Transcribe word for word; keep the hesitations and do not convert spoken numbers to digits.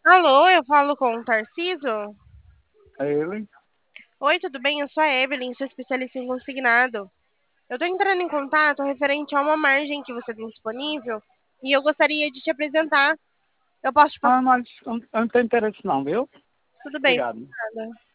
Alô, eu falo com o Tarciso? É ele? Oi, tudo bem? Eu sou a Evelyn, sou especialista em consignado. Eu tô entrando em contato referente a uma margem que você tem disponível e eu gostaria de te apresentar. Eu posso te passar? Ah, mas eu eu não tenho interesse não, viu? Tudo bem, Obrigado. nada.